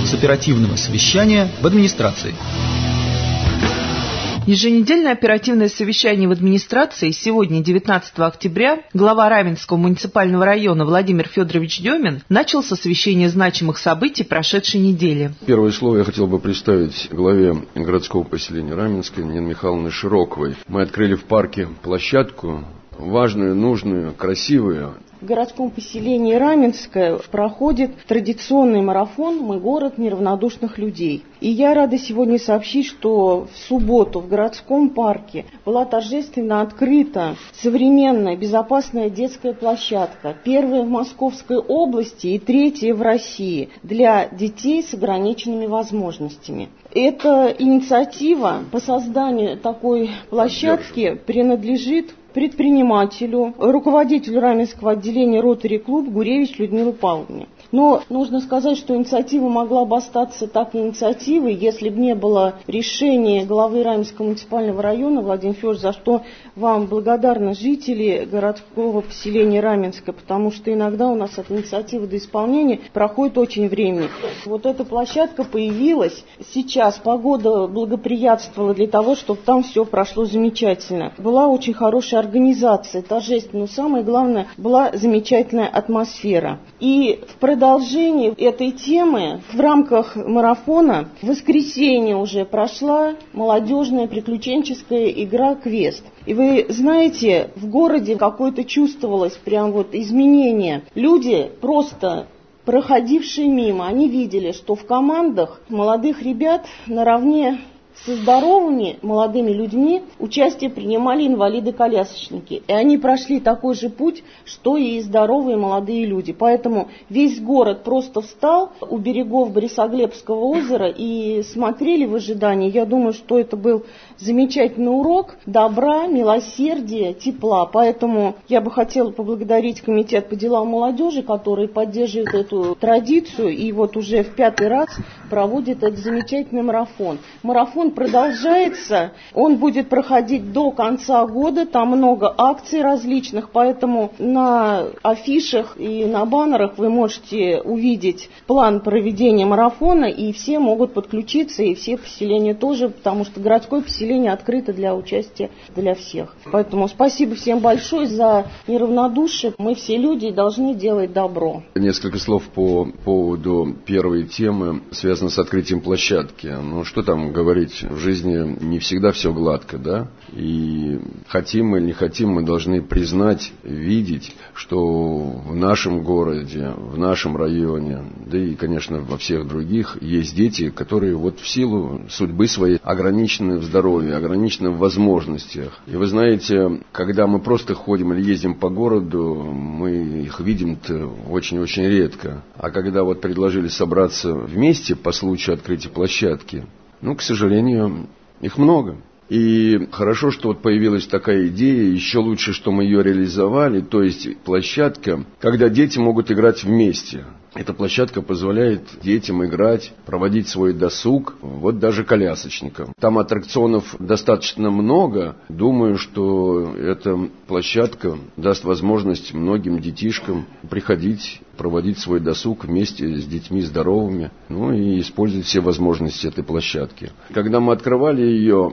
с оперативного совещания в администрации. Еженедельное оперативное совещание в администрации сегодня, 19 октября, глава Раменского муниципального района Владимир Федорович Демин начал с освещения значимых событий прошедшей недели. Первое слово я хотел бы представить главе городского поселения Раменской Нины Михайловны Широковой. Мы открыли в парке площадку, важную, нужную, красивую. В городском поселении Раменское проходит традиционный марафон «Мы город неравнодушных людей». И я рада сегодня сообщить, что в субботу в городском парке была торжественно открыта современная безопасная детская площадка, первая в Московской области и третья в России для детей с ограниченными возможностями. Эта инициатива по созданию такой площадки принадлежит предпринимателю, руководителю Раменского отделения Ротари Клуб Гуревич Людмиле Павловне. Но нужно сказать, что инициатива могла бы остаться так инициативой, если бы не было решения главы Раменского муниципального района Владимира Федоровича, за что вам благодарны жители городского поселения Раменское, потому что иногда у нас от инициативы до исполнения проходит очень времени. Вот эта площадка появилась сейчас, погода благоприятствовала для того, чтобы там все прошло замечательно. Была очень хорошая организация, торжественная, но самое главное, была замечательная атмосфера. И в продолжении этой темы в рамках марафона в воскресенье уже прошла молодежная приключенческая игра «Квест». И вы знаете, в городе какое-то чувствовалось прям вот изменение. Люди просто проходившие мимо, они видели, что в командах молодых ребят наравне со здоровыми молодыми людьми участие принимали инвалиды-колясочники. И они прошли такой же путь, что и здоровые молодые люди. Поэтому весь город просто встал у берегов Борисоглебского озера и смотрели в ожидании. Я думаю, что это был замечательный урок добра, милосердия, тепла. Поэтому я бы хотела поблагодарить Комитет по делам молодежи, который поддерживает эту традицию и вот уже в 5-й раз проводит этот замечательный марафон. Марафон продолжается, он будет проходить до конца года, там много акций различных, поэтому на афишах и на баннерах вы можете увидеть план проведения марафона, и все могут подключиться, и все поселения тоже, потому что городское поселение открыто для участия для всех. Поэтому спасибо всем большое за неравнодушие, мы все люди должны делать добро. Несколько слов по поводу первой темы, связанной с открытием площадки. Ну, что там говорить? В жизни не всегда все гладко, да? И хотим мы или не хотим, мы должны признать, видеть, что в нашем городе, в нашем районе, да и, конечно, во всех других, есть дети, которые вот в силу судьбы своей ограничены в здоровье, ограничены в возможностях. И вы знаете, когда мы просто ходим или ездим по городу, мы их видим-то очень-очень редко. А когда вот предложили собраться вместе по случаю открытия площадки, к сожалению, их много. И хорошо, что вот появилась такая идея, еще лучше, что мы ее реализовали, то есть площадка, когда дети могут играть вместе. Эта площадка позволяет детям играть, проводить свой досуг, вот даже колясочникам. Там аттракционов достаточно много. Думаю, что эта площадка даст возможность многим детишкам приходить, проводить свой досуг вместе с детьми здоровыми, и использовать все возможности этой площадки. Когда мы открывали ее,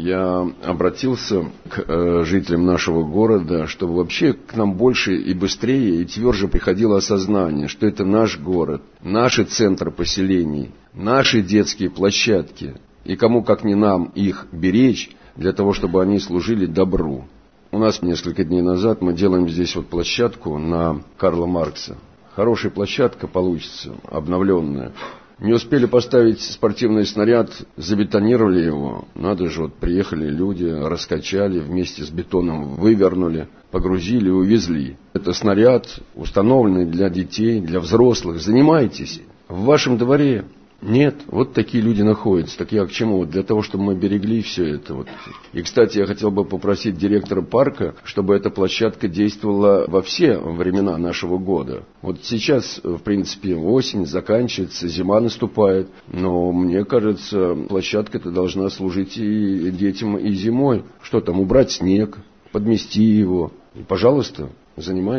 я обратился к жителям нашего города, чтобы вообще к нам больше и быстрее и тверже приходило осознание, что это наш город, наши центры поселений, наши детские площадки. И кому, как не нам, их беречь, для того, чтобы они служили добру. У нас несколько дней назад мы делаем здесь вот площадку на Карла Маркса. Хорошая площадка получится, обновленная. Не успели поставить спортивный снаряд, забетонировали его. Надо же, приехали люди, раскачали, вместе с бетоном вывернули, погрузили и увезли. Это снаряд, установленный для детей, для взрослых. Занимайтесь. В вашем дворе нет, вот такие люди находятся. Так я к чему? Для того, чтобы мы берегли все это. И, кстати, я хотел бы попросить директора парка, чтобы эта площадка действовала во все времена нашего года. Вот сейчас, в принципе, осень заканчивается, зима наступает, но мне кажется, площадка-то должна служить и детям, и зимой. Что там, убрать снег, подмести его. И, пожалуйста, занимайся.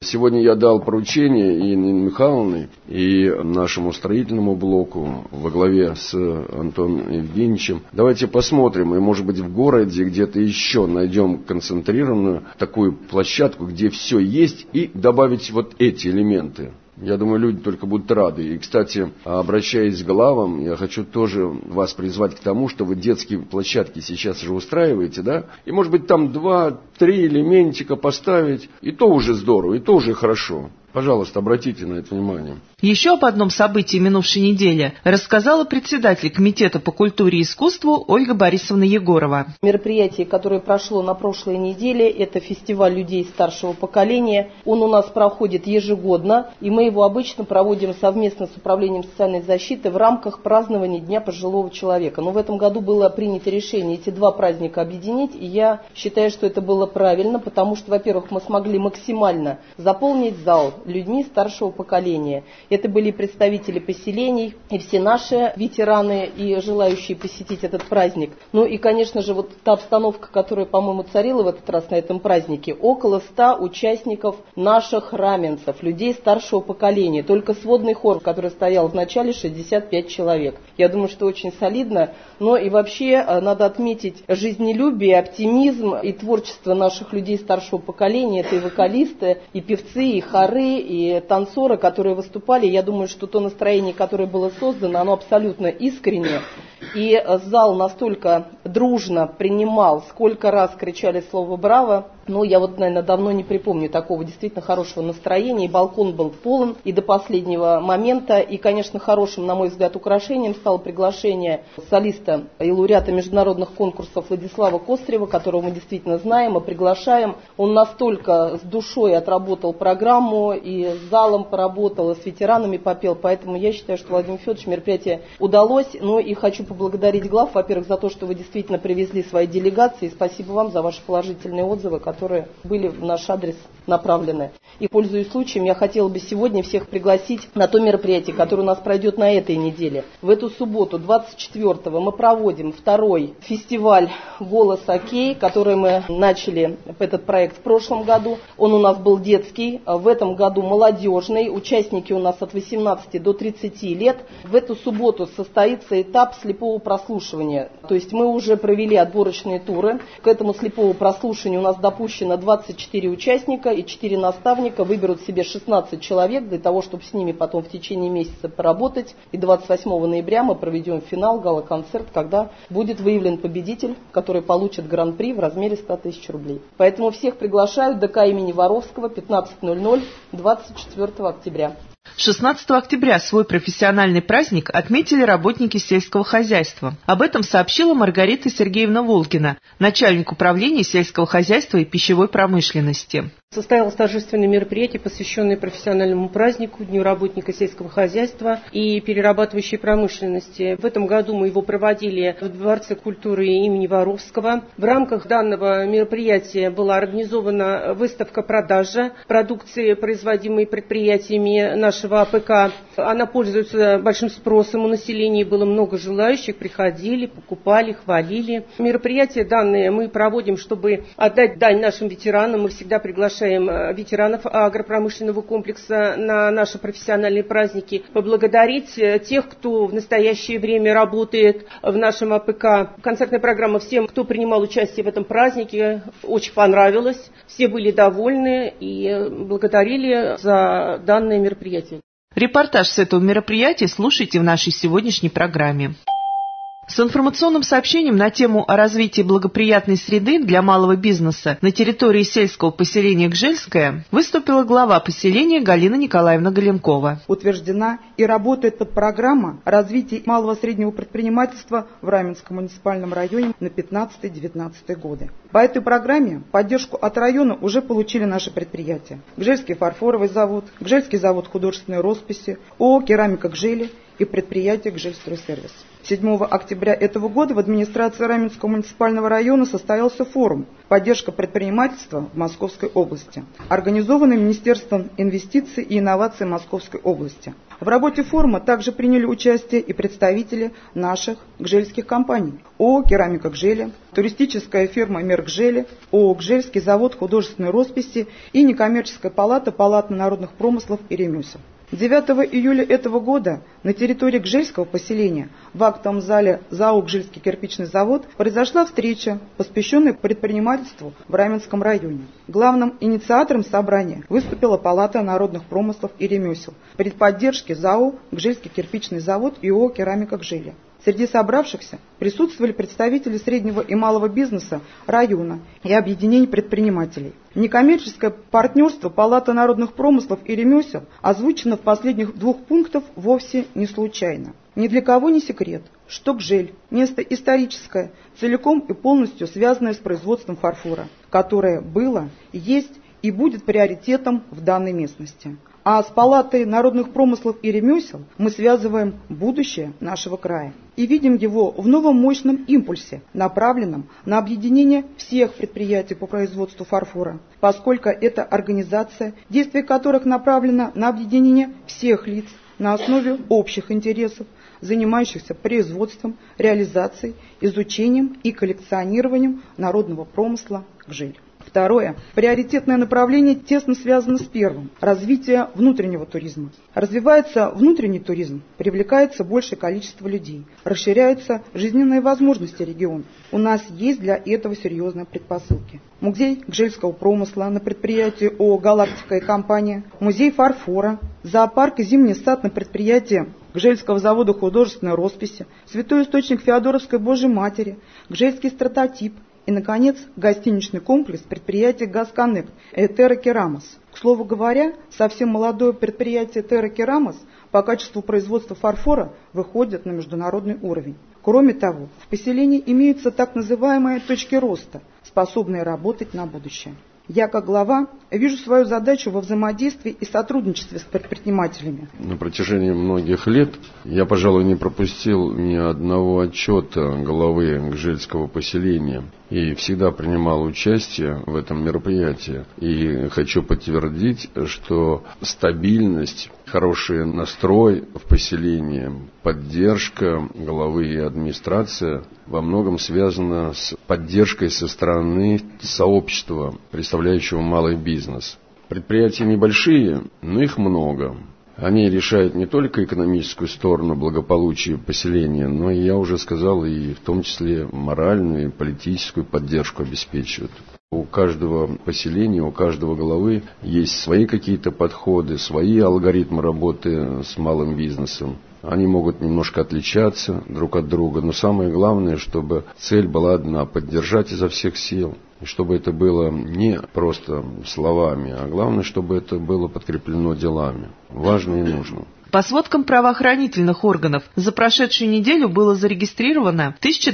Сегодня я дал поручение и Нине Михайловне, и нашему строительному блоку во главе с Антоном Евгеньевичем. Давайте посмотрим, и может быть в городе где-то еще найдем концентрированную такую площадку, где все есть, и добавить вот эти элементы. Я думаю, люди только будут рады. И, кстати, обращаясь к главам, я хочу тоже вас призвать к тому, что вы детские площадки сейчас же устраиваете, да? И, может быть, там 2-3 элементика поставить, и то уже здорово, и то уже хорошо. Пожалуйста, обратите на это внимание. Еще об одном событии минувшей недели рассказала председатель Комитета по культуре и искусству Ольга Борисовна Егорова. Мероприятие, которое прошло на прошлой неделе, это фестиваль людей старшего поколения. Он у нас проходит ежегодно, и мы его обычно проводим совместно с Управлением социальной защиты в рамках празднования Дня пожилого человека. Но в этом году было принято решение эти два праздника объединить, и я считаю, что это было правильно, потому что, во-первых, мы смогли максимально заполнить зал людьми старшего поколения. Это были представители поселений и все наши ветераны и желающие посетить этот праздник. Ну и, конечно же, вот та обстановка, которая, по-моему, царила в этот раз на этом празднике, около 100 участников наших раменцев, людей старшего поколения. Только сводный хор, который стоял в начале, 65 человек. Я думаю, что очень солидно. Но и вообще надо отметить жизнелюбие, оптимизм и творчество наших людей старшего поколения. Это и вокалисты, и певцы, и хоры, и танцоры, которые выступали. Я думаю, что то настроение, которое было создано, оно абсолютно искренне. И зал настолько дружно принимал, сколько раз кричали слово «Браво!». Ну, я вот, наверное, давно не припомню такого действительно хорошего настроения. И балкон был полон и до последнего момента. И, конечно, хорошим, на мой взгляд, украшением стало приглашение солиста и лауреата международных конкурсов Владислава Кострева, которого мы действительно знаем и приглашаем. Он настолько с душой отработал программу, и с залом поработал, и с ветеранами попел. Поэтому я считаю, что, Владимир Федорович, мероприятие удалось. Ну и хочу поблагодарить глав, во-первых, за то, что вы действительно привезли свои делегации. Спасибо вам за ваши положительные отзывы, которые были в наш адрес направлены. И, пользуясь случаем, я хотела бы сегодня всех пригласить на то мероприятие, которое у нас пройдет на этой неделе. В эту субботу, 24-го, мы проводим второй фестиваль «Голос Окей», который мы начали, этот проект, в прошлом году. Он у нас был детский, в этом году молодежный. Участники у нас от 18 до 30 лет. В эту субботу состоится этап слепого прослушивания. То есть мы уже провели отборочные туры. К этому слепому прослушиванию у нас допущено 24 участника и 4 наставника. Выберут себе 16 человек для того, чтобы с ними потом в течение месяца поработать. И 28 ноября мы проведем финал, гала-концерт, когда будет выявлен победитель, который получит гран-при в размере 100 тысяч рублей. Поэтому всех приглашаю. ДК имени Воровского, 15:00, 24 октября. 16 октября свой профессиональный праздник отметили работники сельского хозяйства. Об этом сообщила Маргарита Сергеевна Волгина, начальник управления сельского хозяйства и пищевой промышленности. Состоялось торжественное мероприятие, посвященное профессиональному празднику, Дню работника сельского хозяйства и перерабатывающей промышленности. В этом году мы его проводили в Дворце культуры имени Воровского. В рамках данного мероприятия была организована выставка-продажа продукции, производимой предприятиями нашего АПК. Она пользуется большим спросом у населения, было много желающих, приходили, покупали, хвалили. Мероприятия данные мы проводим, чтобы отдать дань нашим ветеранам. Мы всегда приглашаем ветеранов агропромышленного комплекса на наши профессиональные праздники, поблагодарить тех, кто в настоящее время работает в нашем АПК. Концертная программа всем, кто принимал участие в этом празднике, очень понравилась. Все были довольны и благодарили за данное мероприятие. Репортаж с этого мероприятия слушайте в нашей сегодняшней программе. С информационным сообщением на тему о развитии благоприятной среды для малого бизнеса на территории сельского поселения Гжельское выступила глава поселения Галина Николаевна Галенкова. Утверждена и работает подпрограмма развития малого и среднего предпринимательства в Раменском муниципальном районе на 15-19 годы. По этой программе поддержку от района уже получили наши предприятия: Гжельский фарфоровый завод, Гжельский завод художественной росписи, ООО «Керамика Гжели» и предприятие «Гжельстройсервис». 7 октября этого года в администрации Раменского муниципального района состоялся форум «Поддержка предпринимательства в Московской области», организованный Министерством инвестиций и инноваций Московской области. В работе форума также приняли участие и представители наших гжельских компаний: ООО «Керамика Гжеля», туристическая фирма «Меркжели», ООО «Гжельский завод художественной росписи» и некоммерческая палата народных промыслов и ремесел. 9 июля этого года на территории Гжельского поселения в актовом зале ЗАО «Гжельский кирпичный завод» произошла встреча, посвященная предпринимательству в Раменском районе. Главным инициатором собрания выступила Палата народных промыслов и ремесел при поддержке ЗАО «Гжельский кирпичный завод» и ООО «Керамика Гжеля». Среди собравшихся присутствовали представители среднего и малого бизнеса района и объединений предпринимателей. Некоммерческое партнерство Палаты народных промыслов и ремесел озвучено в последних 2 пунктах вовсе не случайно. Ни для кого не секрет, что Гжель – место историческое, целиком и полностью связанное с производством фарфора, которое было, есть и будет приоритетом в данной местности. А с Палатой народных промыслов и ремесел мы связываем будущее нашего края и видим его в новом мощном импульсе, направленном на объединение всех предприятий по производству фарфора, поскольку это организация, действие которых направлено на объединение всех лиц на основе общих интересов, занимающихся производством, реализацией, изучением и коллекционированием народного промысла Гжель. Второе. Приоритетное направление тесно связано с первым – развитие внутреннего туризма. Развивается внутренний туризм, привлекается большее количество людей, расширяются жизненные возможности региона. У нас есть для этого серьезные предпосылки. Музей гжельского промысла на предприятии ООО «Галактика» и компания, музей фарфора, зоопарк и зимний сад на предприятии Гжельского завода художественной росписи, святой источник Феодоровской Божьей Матери, Гжельский стратотип, и, наконец, гостиничный комплекс предприятия «Газконнект» и «Терра Керамос». К слову говоря, совсем молодое предприятие «Терра Керамос» по качеству производства фарфора выходит на международный уровень. Кроме того, в поселении имеются так называемые точки роста, способные работать на будущее. Я, как глава, вижу свою задачу во взаимодействии и сотрудничестве с предпринимателями. На протяжении многих лет я, пожалуй, не пропустил ни одного отчета главы гжельского поселения и всегда принимал участие в этом мероприятии. И хочу подтвердить, что стабильность, хороший настрой в поселении, поддержка главы и администрации во многом связана с поддержкой со стороны сообщества, представляющего малый бизнес. Предприятия небольшие, но их много. Они решают не только экономическую сторону благополучия поселения, но, я уже сказал, и в том числе моральную и политическую поддержку обеспечивают. У каждого поселения, у каждого главы есть свои какие-то подходы, свои алгоритмы работы с малым бизнесом. Они могут немножко отличаться друг от друга, но самое главное, чтобы цель была одна – поддержать изо всех сил. И чтобы это было не просто словами, а главное, чтобы это было подкреплено делами. Важно и нужно. По сводкам правоохранительных органов, за прошедшую неделю было зарегистрировано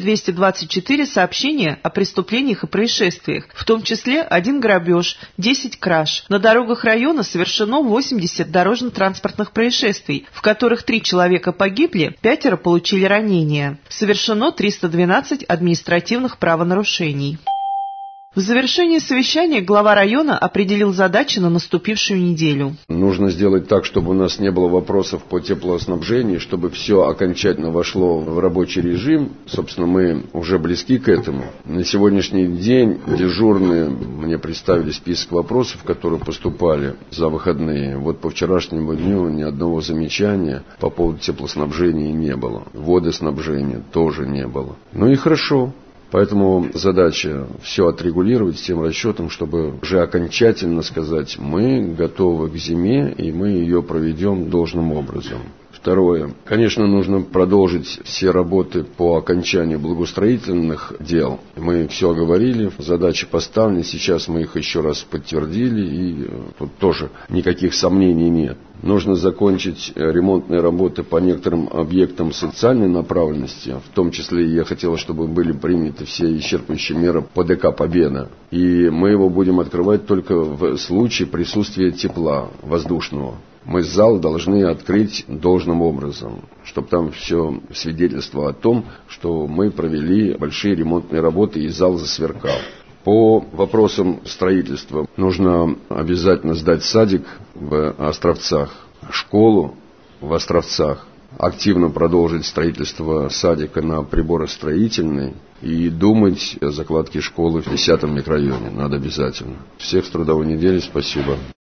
1224 сообщения о преступлениях и происшествиях, в том числе 1 грабеж, 10 краж. На дорогах района совершено 80 дорожно-транспортных происшествий, в которых 3 человека погибли, 5 получили ранения. Совершено 312 административных правонарушений. В завершении совещания глава района определил задачи на наступившую неделю. Нужно сделать так, чтобы у нас не было вопросов по теплоснабжению, чтобы все окончательно вошло в рабочий режим. Собственно, мы уже близки к этому. На сегодняшний день дежурные мне представили список вопросов, которые поступали за выходные. Вот по вчерашнему дню ни одного замечания по поводу теплоснабжения не было. Водоснабжения тоже не было. Ну и хорошо. Поэтому задача все отрегулировать с тем расчетом, чтобы уже окончательно сказать, мы готовы к зиме и мы ее проведем должным образом. Второе. Конечно, нужно продолжить все работы по окончанию благоустроительных дел. Мы все оговорили, задачи поставлены, сейчас мы их еще раз подтвердили, и тут тоже никаких сомнений нет. Нужно закончить ремонтные работы по некоторым объектам социальной направленности, в том числе я хотел, чтобы были приняты все исчерпывающие меры по ДК «Победа». И мы его будем открывать только в случае присутствия тепла воздушного. Мы зал должны открыть должным образом, чтобы там все свидетельствовало о том, что мы провели большие ремонтные работы и зал засверкал. По вопросам строительства нужно обязательно сдать садик в Островцах, школу в Островцах, активно продолжить строительство садика на Приборостроительной и думать о закладке школы в 10-м микрорайоне. Надо обязательно. Всех с трудовой недели. Спасибо.